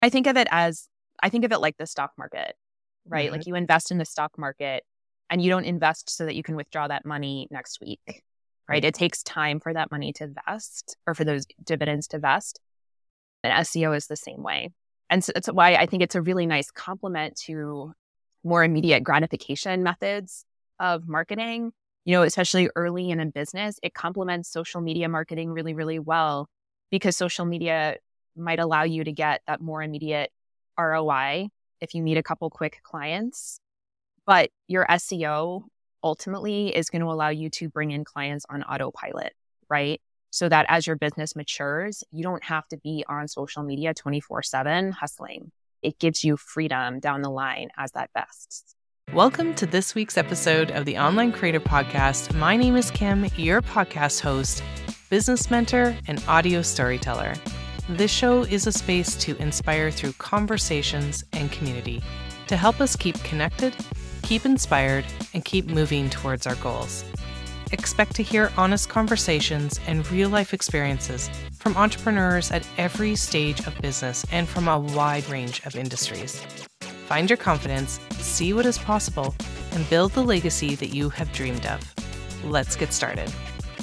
I think of it like the stock market, right? Mm-hmm. Like you invest in the stock market and you don't invest so that you can withdraw that money next week, right? It takes time for that money to vest or for those dividends to vest. And SEO is the same way. And so that's why I think it's a really nice complement to more immediate gratification methods of marketing, especially early in a business. It complements social media marketing really, really well because social media might allow you to get that more immediate ROI if you meet a couple quick clients. But your SEO ultimately is going to allow you to bring in clients on autopilot, right? So that as your business matures, you don't have to be on social media 24/7 hustling. It gives you freedom down the line as that vests. Welcome to this week's episode of the Online Creator Podcast. My name is Kim, your podcast host, business mentor, and audio storyteller. This show is a space to inspire through conversations and community to help us keep connected, keep inspired, and keep moving towards our goals. Expect to hear honest conversations and real-life experiences from entrepreneurs at every stage of business and from a wide range of industries. Find your confidence, see what is possible, and build the legacy that you have dreamed of. Let's get started.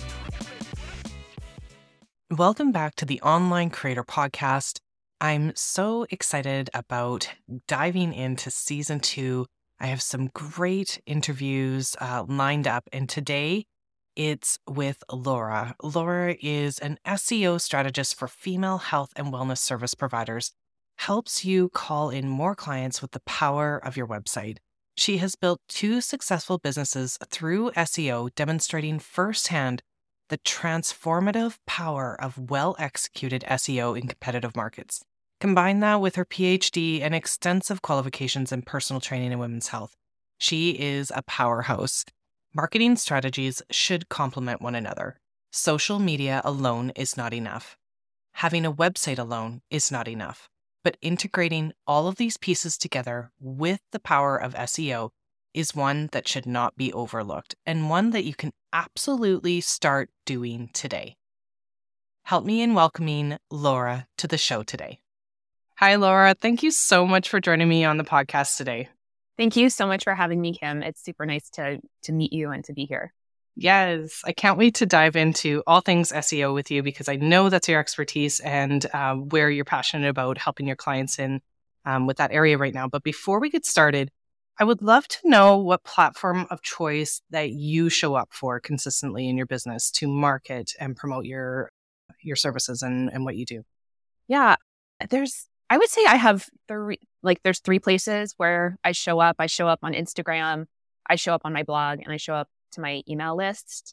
Welcome back to the Online Creator Podcast. I'm so excited about diving into season 2. I have some great interviews lined up, and today it's with Laura. Laura is an SEO strategist for female health and wellness service providers, helps you call in more clients with the power of your website. She has built 2 successful businesses through SEO, demonstrating firsthand the transformative power of well-executed SEO in competitive markets. Combine that with her PhD and extensive qualifications in personal training and women's health. She is a powerhouse. Marketing strategies should complement one another. Social media alone is not enough. Having a website alone is not enough. But integrating all of these pieces together with the power of SEO is one that should not be overlooked and one that you can absolutely start doing today. Help me in welcoming Laura to the show today. Hi, Laura. Thank you so much for joining me on the podcast today. Thank you so much for having me, Kim. It's super nice to meet you and to be here. Yes, I can't wait to dive into all things SEO with you because I know that's your expertise and where you're passionate about helping your clients in with that area right now. But before we get started, I would love to know what platform of choice that you show up for consistently in your business to market and promote your services and what you do. Yeah, I would say I have there's 3 places where I show up. I show up on Instagram, I show up on my blog, and I show up to my email list.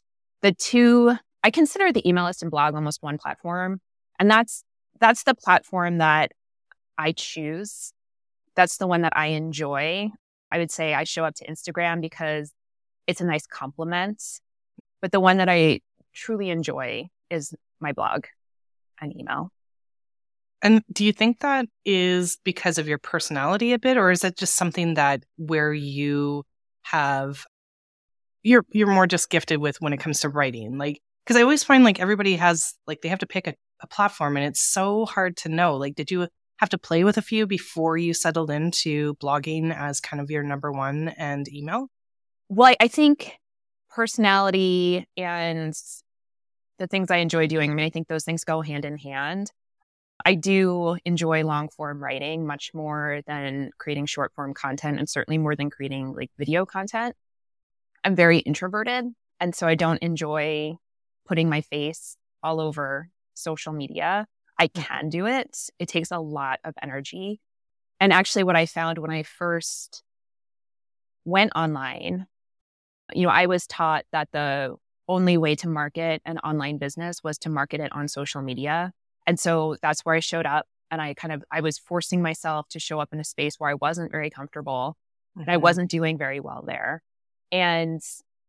I consider the email list and blog almost one platform. And that's the platform that I choose. That's the one that I enjoy. I would say I show up to Instagram because it's a nice complement. But the one that I truly enjoy is my blog and email. And do you think that is because of your personality a bit, or is it just something that where you have you're more just gifted with when it comes to writing? Like, because I always find like everybody has like they have to pick a platform, and it's so hard to know. Like, did you have to play with a few before you settled into blogging as kind of your number one and email? Well, I think personality and the things I enjoy doing, I mean, I think those things go hand in hand. I do enjoy long form writing much more than creating short form content, and certainly more than creating like video content. I'm very introverted, and so I don't enjoy putting my face all over social media. I can do it. It takes a lot of energy. And actually what I found when I first went online, I was taught that the only way to market an online business was to market it on social media. And so that's where I showed up, and I was forcing myself to show up in a space where I wasn't very comfortable and I wasn't doing very well there. And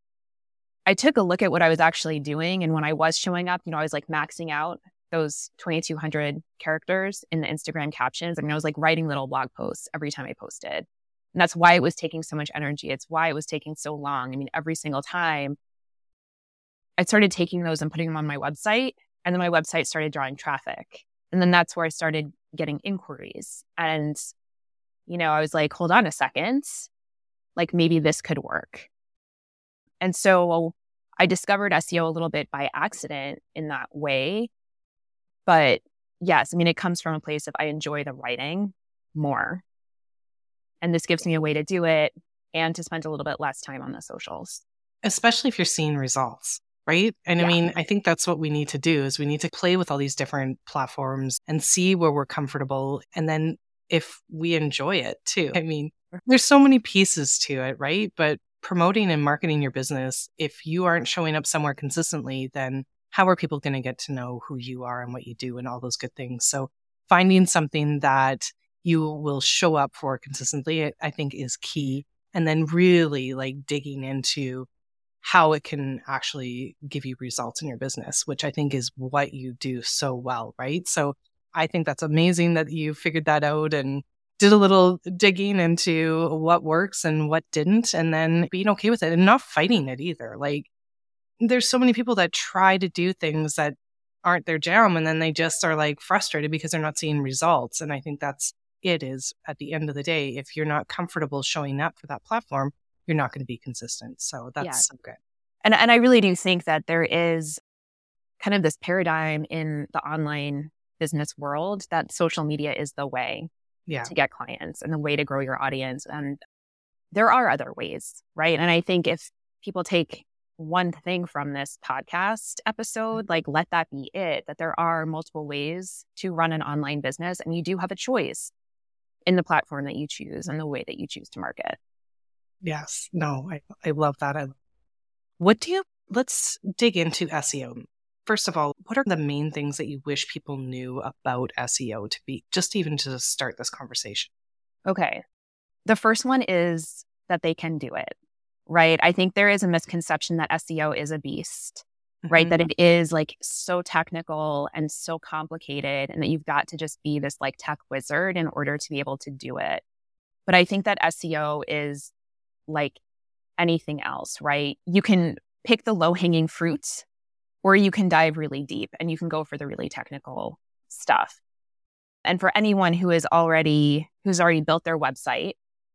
I took a look at what I was actually doing. And when I was showing up, I was like maxing out those 2,200 characters in the Instagram captions. I mean, I was like writing little blog posts every time I posted. And that's why it was taking so much energy. It's why it was taking so long. I mean, every single time I started taking those and putting them on my website, and then my website started drawing traffic. And then that's where I started getting inquiries. And, I was like, hold on a second, like maybe this could work. And so I discovered SEO a little bit by accident in that way. But yes, it comes from a place of I enjoy the writing more. And this gives me a way to do it and to spend a little bit less time on the socials. Especially if you're seeing results, right? And Yeah. I think that's what we need to do is we need to play with all these different platforms and see where we're comfortable. And then if we enjoy it too. There's so many pieces to it, right? But promoting and marketing your business, if you aren't showing up somewhere consistently, then how are people going to get to know who you are and what you do and all those good things? So finding something that you will show up for consistently, I think is key. And then really like digging into how it can actually give you results in your business, which I think is what you do so well, right? So I think that's amazing that you figured that out and did a little digging into what works and what didn't, and then being okay with it and not fighting it either. Like, there's so many people that try to do things that aren't their jam, and then they just are like frustrated because they're not seeing results. And I think that's it is at the end of the day, if you're not comfortable showing up for that platform, you're not going to be consistent. So that's so good. And I really do think that there is kind of this paradigm in the online business world that social media is the way to get clients and the way to grow your audience. And there are other ways, right? And I think if people take one thing from this podcast episode, like let that be it, that there are multiple ways to run an online business and you do have a choice in the platform that you choose and the way that you choose to market. Yes. No, I love that. Let's dig into SEO. First of all, what are the main things that you wish people knew about SEO even to start this conversation? Okay. The first one is that they can do it, right? I think there is a misconception that SEO is a beast, right? That it is like so technical and so complicated and that you've got to just be this like tech wizard in order to be able to do it. But I think that SEO is like anything else, right? You can pick the low-hanging fruits or you can dive really deep and you can go for the really technical stuff. And for anyone who's already built their website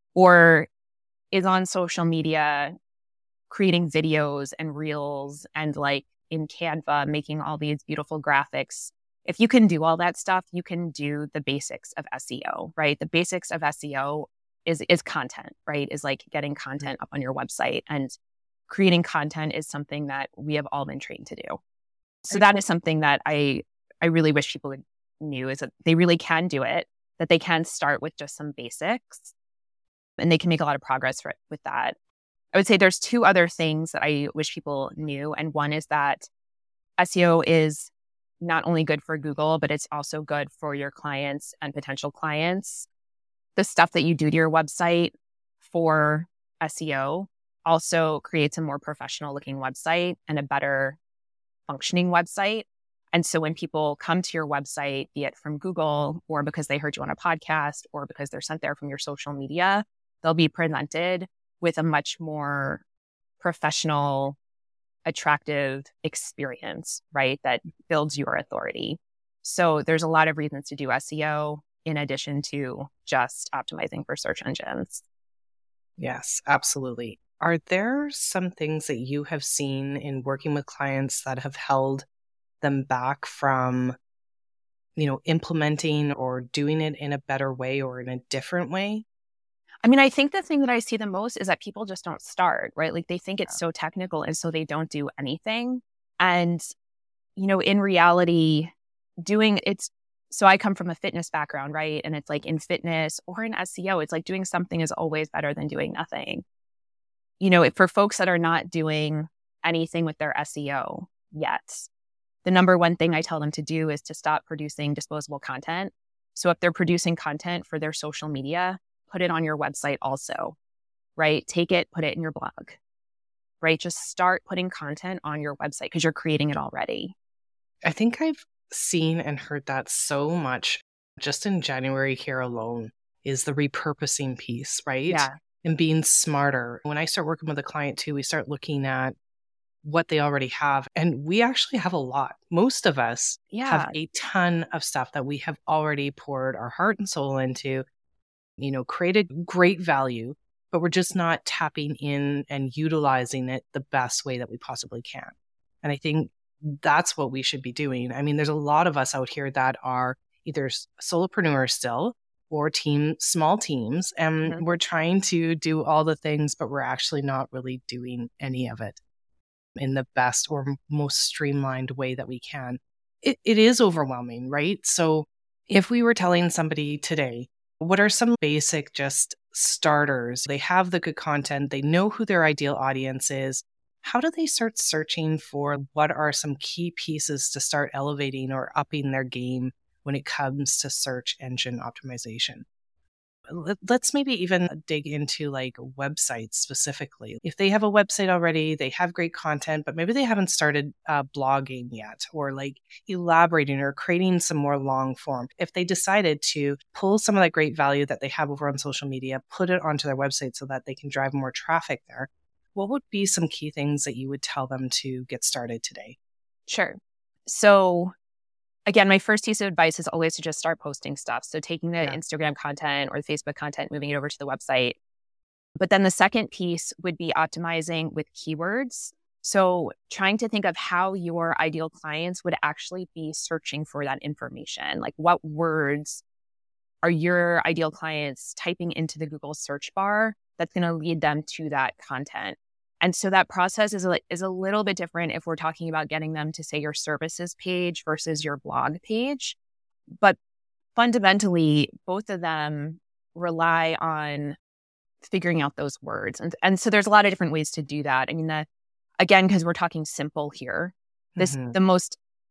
or is on social media creating videos and reels and like in Canva making all these beautiful graphics, if you can do all that stuff, you can do the basics of SEO, right? The basics of SEO is content, right? Is like getting content up on your website, and creating content is something that we have all been trained to do. So that is something that I really wish people knew, is that they really can do it, that they can start with just some basics and they can make a lot of progress with that. I would say there's two other things that I wish people knew. And one is that SEO is not only good for Google, but it's also good for your clients and potential clients. The stuff that you do to your website for SEO also creates a more professional looking website and a better functioning website. And so when people come to your website, be it from Google or because they heard you on a podcast or because they're sent there from your social media, they'll be presented with a much more professional, attractive experience, right? That builds your authority. So there's a lot of reasons to do SEO in addition to just optimizing for search engines. Yes, absolutely. Are there some things that you have seen in working with clients that have held them back from, implementing or doing it in a better way or in a different way? I think the thing that I see the most is that people just don't start, right? Like they think it's so technical and so they don't do anything. And, in reality, so I come from a fitness background, right? And it's like in fitness or in SEO, it's like doing something is always better than doing nothing. For folks that are not doing anything with their SEO yet, the number one thing I tell them to do is to stop producing disposable content. So if they're producing content for their social media, put it on your website also, right? Take it, put it in your blog, right? Just start putting content on your website because you're creating it already. I think I've seen and heard that so much just in January here alone is the repurposing piece, right? Yeah. And being smarter. When I start working with a client too, we start looking at what they already have. And we actually have a lot. Most of us have a ton of stuff that we have already poured our heart and soul into, created great value, but we're just not tapping in and utilizing it the best way that we possibly can. And I think that's what we should be doing. I mean, there's a lot of us out here that are either solopreneurs still or small teams, and we're trying to do all the things, but we're actually not really doing any of it in the best or most streamlined way that we can. It is overwhelming, right? So if we were telling somebody today, what are some basic just starters? They have the good content. They know who their ideal audience is. How do they start searching for what are some key pieces to start elevating or upping their game when it comes to search engine optimization? Let's maybe even dig into like websites specifically. If they have a website already, they have great content, but maybe they haven't started blogging yet, or like elaborating or creating some more long form. If they decided to pull some of that great value that they have over on social media, put it onto their website so that they can drive more traffic there, what would be some key things that you would tell them to get started today? Sure. So again, my first piece of advice is always to just start posting stuff. So taking the Instagram content or the Facebook content, moving it over to the website. But then the second piece would be optimizing with keywords. So trying to think of how your ideal clients would actually be searching for that information. Like what words are your ideal clients typing into the Google search bar that's going to lead them to that content? And so that process is a little bit different if we're talking about getting them to, say, your services page versus your blog page. But fundamentally, both of them rely on figuring out those words. And so there's a lot of different ways to do that. I mean, again, because we're talking simple here, the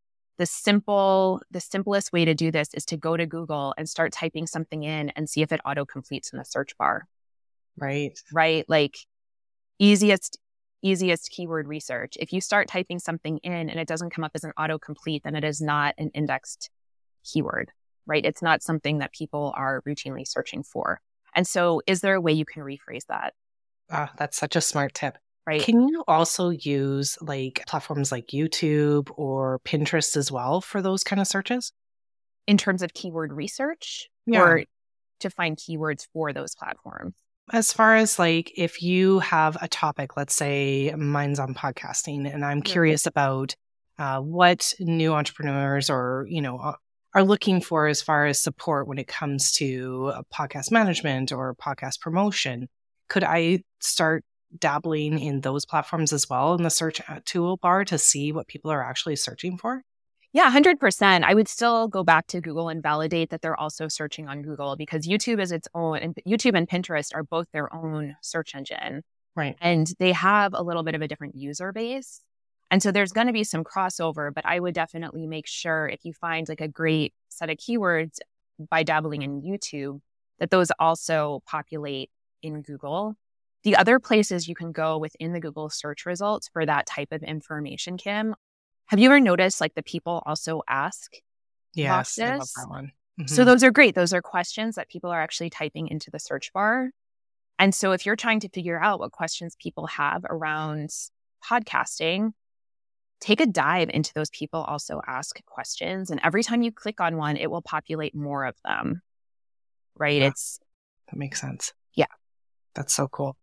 simplest way to do this is to go to Google and start typing something in and see if it auto completes in the search bar. Right. Like easiest keyword research. If you start typing something in and it doesn't come up as an autocomplete, then it is not an indexed keyword, right? It's not something that people are routinely searching for. And so is there a way you can rephrase that? That's such a smart tip. Right. Can you also use like platforms like YouTube or Pinterest as well for those kind of searches? In terms of keyword research or to find keywords for those platforms? As far as like, if you have a topic, let's say mine's on podcasting, and I'm curious about what new entrepreneurs or, are looking for as far as support when it comes to podcast management or podcast promotion, could I start dabbling in those platforms as well in the search toolbar to see what people are actually searching for? Yeah, 100%. I would still go back to Google and validate that they're also searching on Google, because YouTube is its own, and YouTube and Pinterest are both their own search engine. Right. And they have a little bit of a different user base. And so there's going to be some crossover, but I would definitely make sure if you find like a great set of keywords by dabbling in YouTube, that those also populate in Google. The other places you can go within the Google search results for that type of information, Kim, have you ever noticed like the people also ask boxes? Yes, I love that one. Mm-hmm. So those are great. Those are questions that people are actually typing into the search bar. And so if you're trying to figure out what questions people have around podcasting, take a dive into those people also ask questions. And every time you click on one, it will populate more of them. Right? Yeah, that makes sense. Yeah. That's so cool.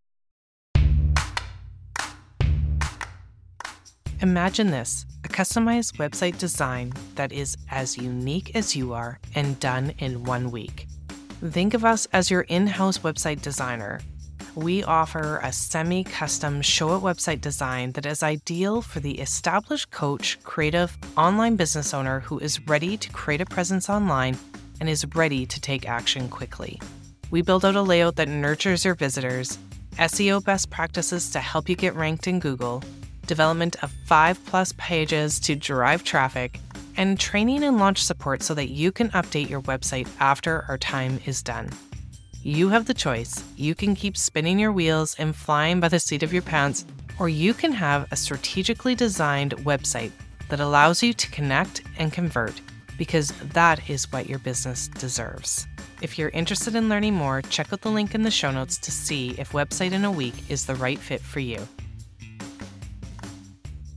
Imagine this, a customized website design that is as unique as you are and done in 1 week. Think of us as your in-house website designer. We offer a semi-custom show it website design that is ideal for the established coach, creative, online business owner who is ready to create a presence online and is ready to take action quickly. We build out a layout that nurtures your visitors, SEO best practices to help you get ranked in Google, development of 5+ pages to drive traffic, and training and launch support so that you can update your website after our time is done. You have the choice. You can keep spinning your wheels and flying by the seat of your pants, or you can have a strategically designed website that allows you to connect and convert, because that is what your business deserves. If you're interested in learning more, check out the link in the show notes to see if Website in a Week is the right fit for you.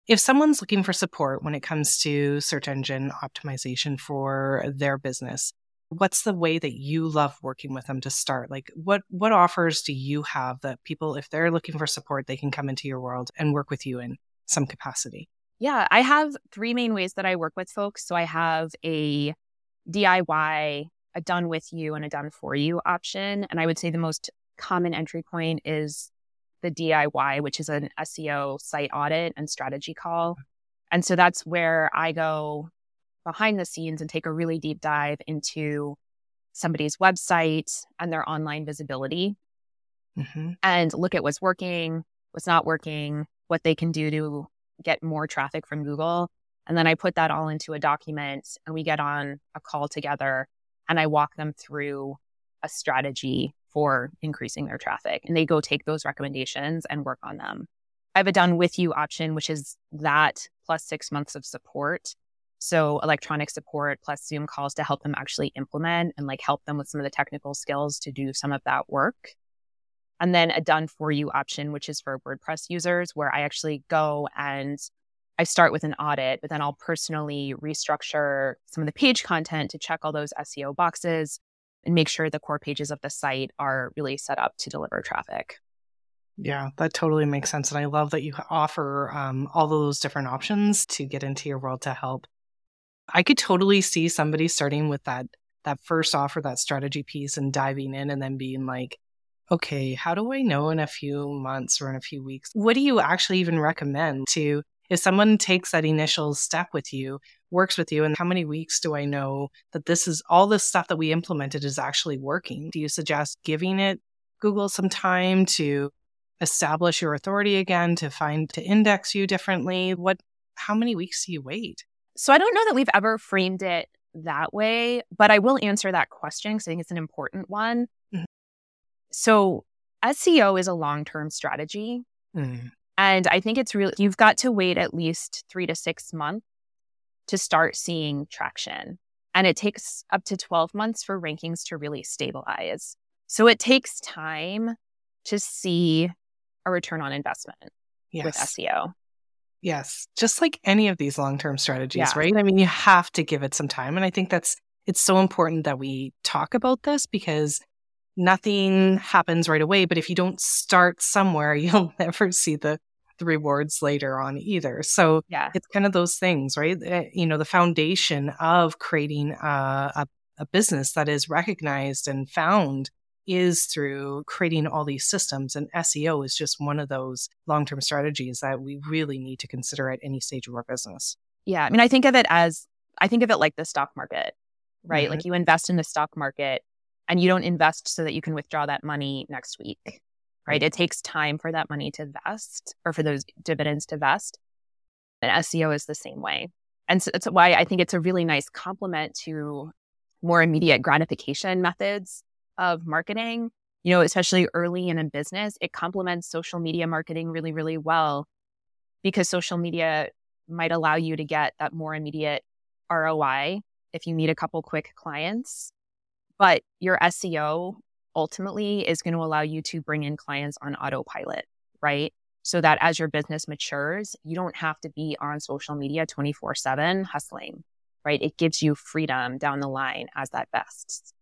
if someone's looking for support when it comes to search engine optimization for their business, what's the way that you love working with them to start? Like what offers do you have that people, if they're looking for support, they can come into your world and work with you in some capacity? Yeah, I have three main ways that I work with folks. So I have a DIY, a done with you, and a done for you option. And I would say the most common entry point is the DIY, which is an SEO site audit and strategy call. And so that's where I go behind the scenes and take a really deep dive into somebody's website and their online visibility and look at what's working, what's not working, what they can do to get more traffic from Google. And then I put that all into a document and we get on a call together and I walk them through a strategy for increasing their traffic. And they go take those recommendations and work on them. I have a done with you option, which is that plus 6 months of support. So electronic support plus Zoom calls to help them actually implement and like help them with some of the technical skills to do some of that work. And then a done for you option, which is for WordPress users, where I actually go and I start with an audit, but then I'll personally restructure some of the page content to check all those SEO boxes and make sure the core pages of the site are really set up to deliver traffic. Yeah, that totally makes sense. And I love that you offer all those different options to get into your world to help. I could totally see somebody starting with that first offer, that strategy piece, and diving in and then being like, okay, how do I know in a few months or in a few weeks? What do you actually even recommend to, if someone takes that initial step with you, works with you, and how many weeks do I know that this is all this stuff that we implemented is actually working? Do you suggest giving it Google some time to establish your authority again, to index you differently? How many weeks do you wait? So I don't know that we've ever framed it that way, but I will answer that question because I think it's an important one. So SEO is a long-term strategy. And I think it's really, you've got to wait at least 3 to 6 months to start seeing traction. And it takes up to 12 months for rankings to really stabilize. So it takes time to see a return on investment with SEO. Yes. Just like any of these long-term strategies, right? I mean, you have to give it some time. And I think it's so important that we talk about this because nothing happens right away. But if you don't start somewhere, you'll never see the rewards later on either. So it's kind of those things, right? The foundation of creating a business that is recognized and found is through creating all these systems. And SEO is just one of those long-term strategies that we really need to consider at any stage of our business. Yeah. I mean, I think of it like the stock market, right? Like you invest in the stock market and you don't invest so that you can withdraw that money next week, right? It takes time for that money to vest or for those dividends to vest. And SEO is the same way. And so that's why I think it's a really nice complement to more immediate gratification methods of marketing, especially early in a business. It complements social media marketing really, really well because social media might allow you to get that more immediate ROI if you meet a couple quick clients. But your SEO ultimately is going to allow you to bring in clients on autopilot, right? So that as your business matures, you don't have to be on social media 24/7 hustling, right? It gives you freedom down the line as that vests.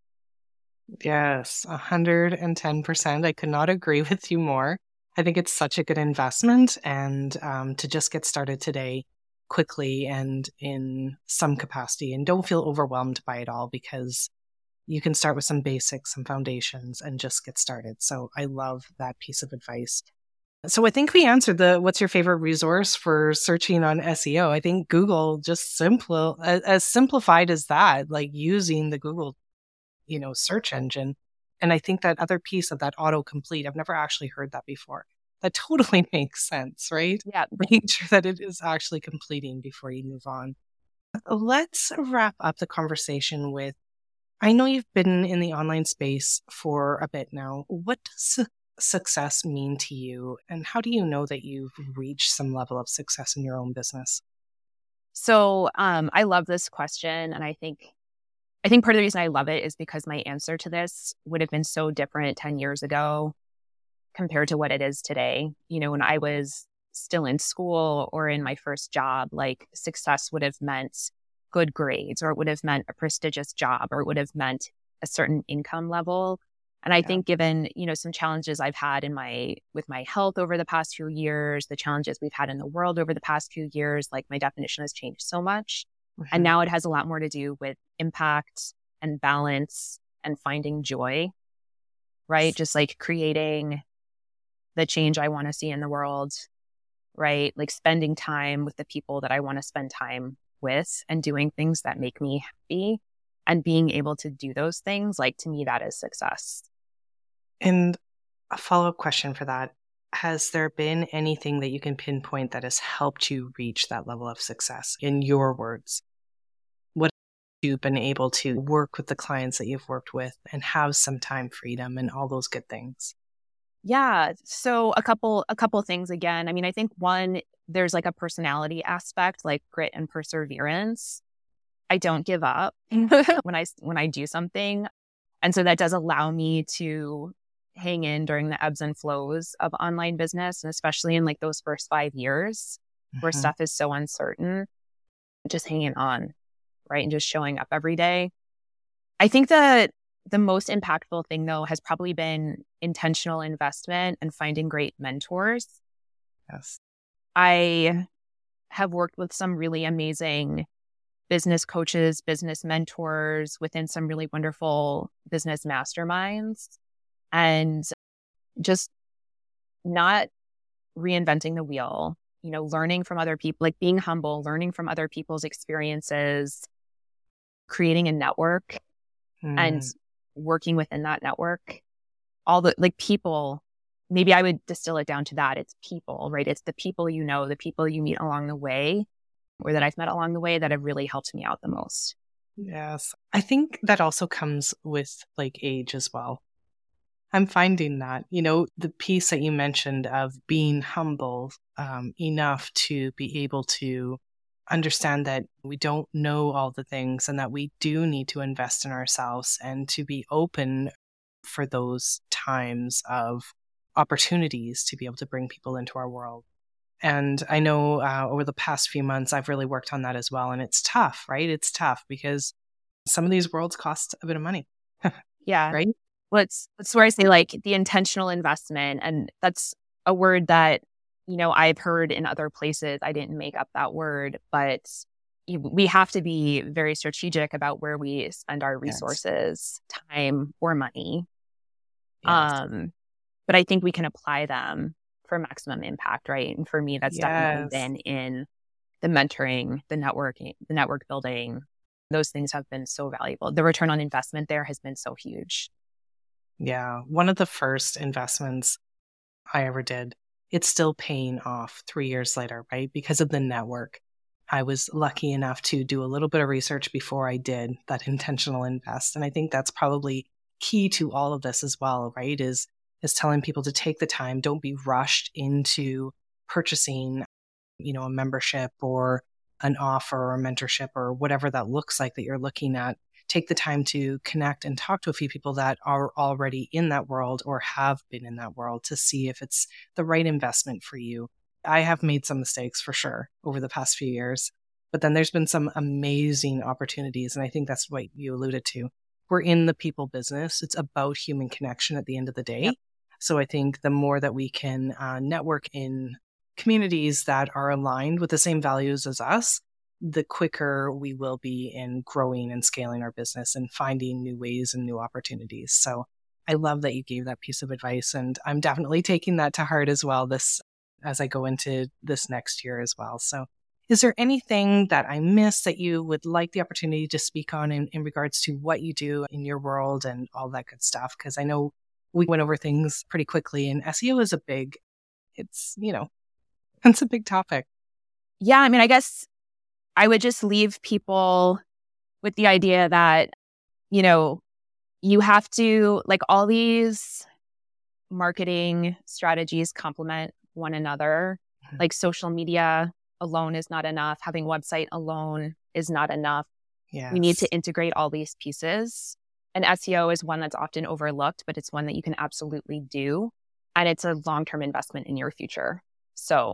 Yes, 110%. I could not agree with you more. I think it's such a good investment and to just get started today quickly and in some capacity, and don't feel overwhelmed by it all because you can start with some basics, some foundations, and just get started. So I love that piece of advice. So I think we answered what's your favorite resource for searching on SEO. I think Google just as simplified as that, like using the Google, search engine. And I think that other piece of that autocomplete, I've never actually heard that before. That totally makes sense, right? Yeah. Making sure that it is actually completing before you move on. Let's wrap up the conversation with, I know you've been in the online space for a bit now. What does success mean to you? And how do you know that you've reached some level of success in your own business? So I love this question. And I think part of the reason I love it is because my answer to this would have been so different 10 years ago compared to what it is today. When I was still in school or in my first job, like success would have meant good grades, or it would have meant a prestigious job, or it would have meant a certain income level. And I think given, some challenges I've had with my health over the past few years, the challenges we've had in the world over the past few years, like my definition has changed so much. Mm-hmm. And now it has a lot more to do with impact and balance and finding joy, right? Just like creating the change I want to see in the world, right? Like spending time with the people that I want to spend time with and doing things that make me happy and being able to do those things. Like, to me, that is success. And a follow-up question for that. Has there been anything that you can pinpoint that has helped you reach that level of success? In your words, what have you been able to work with the clients that you've worked with and have some time freedom and all those good things? Yeah. So a couple things again. I mean, I think one, there's like a personality aspect, like grit and perseverance. I don't give up when I do something. And so that does allow me to hang in during the ebbs and flows of online business, and especially in like those first 5 years where stuff is so uncertain, just hanging on, right? And just showing up every day. I think that the most impactful thing, though, has probably been intentional investment and finding great mentors. Yes. I have worked with some really amazing business coaches, business mentors within some really wonderful business masterminds, and just not reinventing the wheel, learning from other people, like being humble, learning from other people's experiences, creating a network and working within that network. All the like people, maybe I would distill it down to that. It's people, right? It's the people the people you meet along the way, or that I've met along the way, that have really helped me out the most. Yes. I think that also comes with like age as well. I'm finding that, the piece that you mentioned of being humble enough to be able to understand that we don't know all the things and that we do need to invest in ourselves and to be open for those times of opportunities to be able to bring people into our world. And I know over the past few months, I've really worked on that as well. And it's tough, right? It's tough because some of these worlds cost a bit of money. Yeah. Right? Well, it's where I say like the intentional investment. And that's a word that, I've heard in other places. I didn't make up that word, but we have to be very strategic about where we spend our resources, time, or money. Yes. But I think we can apply them for maximum impact, right? And for me, that's definitely been in the mentoring, the networking, the network building. Those things have been so valuable. The return on investment there has been so huge. Yeah. One of the first investments I ever did, it's still paying off 3 years later, right? Because of the network. I was lucky enough to do a little bit of research before I did that intentional invest. And I think that's probably key to all of this as well, right? Is telling people to take the time, don't be rushed into purchasing, a membership or an offer or a mentorship or whatever that looks like that you're looking at. Take the time to connect and talk to a few people that are already in that world or have been in that world to see if it's the right investment for you. I have made some mistakes for sure over the past few years, but then there's been some amazing opportunities. And I think that's what you alluded to. We're in the people business. It's about human connection at the end of the day. Yep. So I think the more that we can network in communities that are aligned with the same values as us, the quicker we will be in growing and scaling our business and finding new ways and new opportunities. So I love that you gave that piece of advice, and I'm definitely taking that to heart as well as I go into this next year as well. So is there anything that I missed that you would like the opportunity to speak on in regards to what you do in your world and all that good stuff? Because I know we went over things pretty quickly, and SEO is it's a big topic. Yeah. I mean, I guess I would just leave people with the idea that, you have to, like, all these marketing strategies complement one another. Mm-hmm. Like social media alone is not enough. Having a website alone is not enough. Yes. We need to integrate all these pieces. And SEO is one that's often overlooked, but it's one that you can absolutely do. And it's a long-term investment in your future. So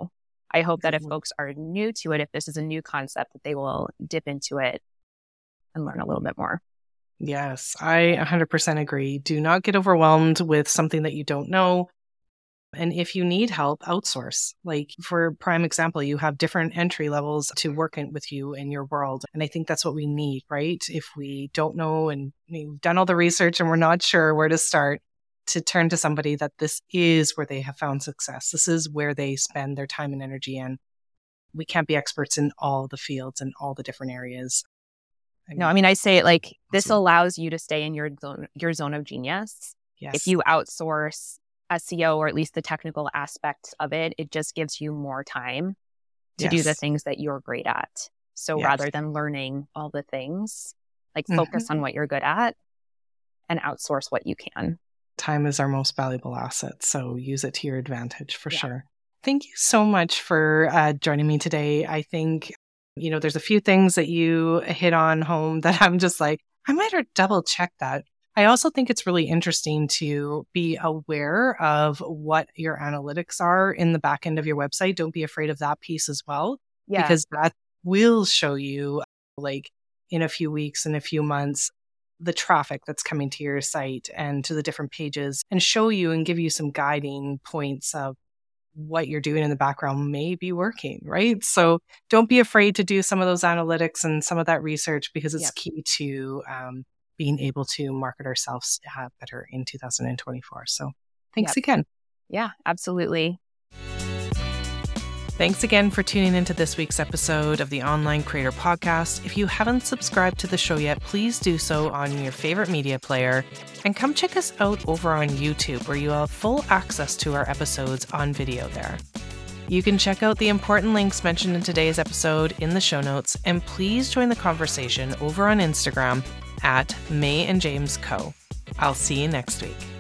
I hope that if folks are new to it, if this is a new concept, that they will dip into it and learn a little bit more. Yes, I 100% agree. Do not get overwhelmed with something that you don't know. And if you need help, outsource. Like for prime example, you have different entry levels to work with you in your world. And I think that's what we need, right? If we don't know and we've done all the research and we're not sure where to start, to turn to somebody that this is where they have found success. This is where they spend their time and energy in. We can't be experts in all the fields and all the different areas. I say it like this allows you to stay in your zone of genius. Yes. If you outsource SEO or at least the technical aspects of it, it just gives you more time to do the things that you're great at. So rather than learning all the things, like focus on what you're good at and outsource what you can. Time is our most valuable asset. So use it to your advantage for sure. Thank you so much for joining me today. I think there's a few things that you hit on home that I'm just like, I might double check that. I also think it's really interesting to be aware of what your analytics are in the back end of your website. Don't be afraid of that piece as well, because that will show you like in a few weeks, in a few months, the traffic that's coming to your site and to the different pages, and show you and give you some guiding points of what you're doing in the background may be working, right? So don't be afraid to do some of those analytics and some of that research, because it's key to being able to market ourselves better in 2024. So thanks again. Yeah, absolutely. Thanks again for tuning into this week's episode of the Online Creator Podcast. If you haven't subscribed to the show yet, please do so on your favorite media player. And come check us out over on YouTube, where you have full access to our episodes on video there. You can check out the important links mentioned in today's episode in the show notes. And please join the conversation over on Instagram at May and James Co. I'll see you next week.